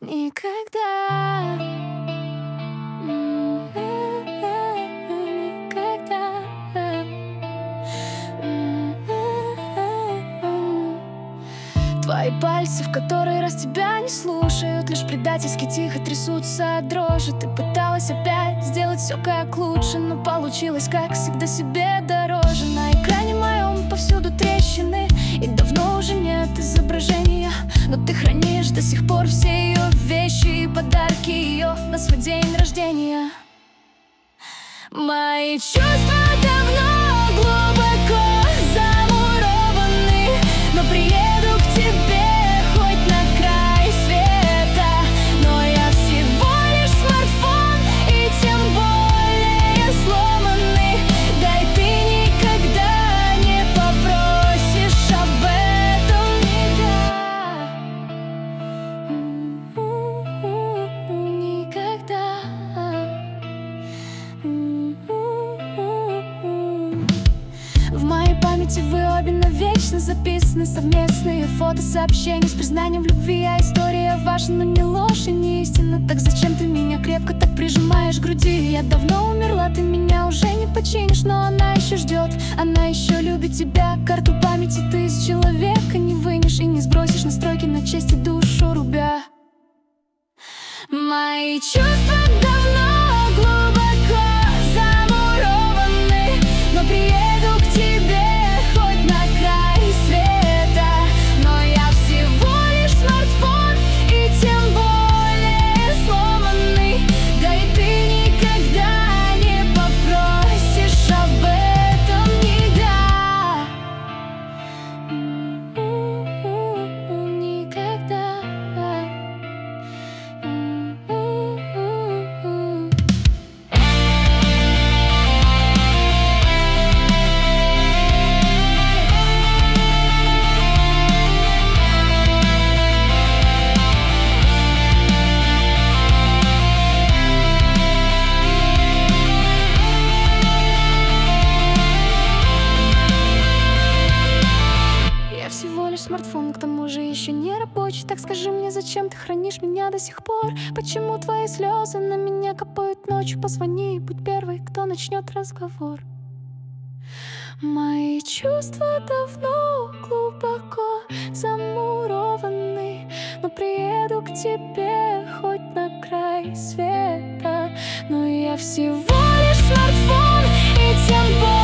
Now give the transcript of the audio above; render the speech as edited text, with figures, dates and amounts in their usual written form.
Никогда. Никогда. Твои пальцы в который раз тебя не слушают, лишь предательски тихо трясутся от дрожи. Ты пыталась опять сделать все как лучше, но получилось, как всегда, себе дороже. На экране моем повсюду трещины, и давно уже нет изображения, но ты хранишь до сих пор все ее вещи и подарки ее на свой день рождения. Мои чувства давно глубоко замурованы, но приеду к тебе хоть на край света. Но я всего лишь смартфон, и тем более сломанный. Да и ты никогда не попросишь об этом никогда. В моей памяти вы обе навечно записаны, совместные фото, сообщения с признанием в любви. А история ваша, но не ложь и не истина. Так зачем ты меня крепко так прижимаешь к груди? Я давно умерла, ты меня уже не починишь, но она еще ждет, она еще любит тебя. Карту памяти ты из человека не вынешь и не сбросишь настройки на честь и душу рубя. Мои чувства давно глубоко замурованы, но приеду к тебе хоть на край света. Но я всего лишь смартфон, и тем более сломанный. Да и ты никогда не попросишь об этом никогда. Я всего лишь смартфон, к тому же еще не рабочий. Так скажи мне, зачем ты хранишь меня до сих пор? Почему твои слезы на меня капают ночью? Позвони, будь первой, кто начнет разговор. Мои чувства давно глубоко замурованы, но приеду к тебе хоть на край света. Но я всего лишь смартфон, и тем более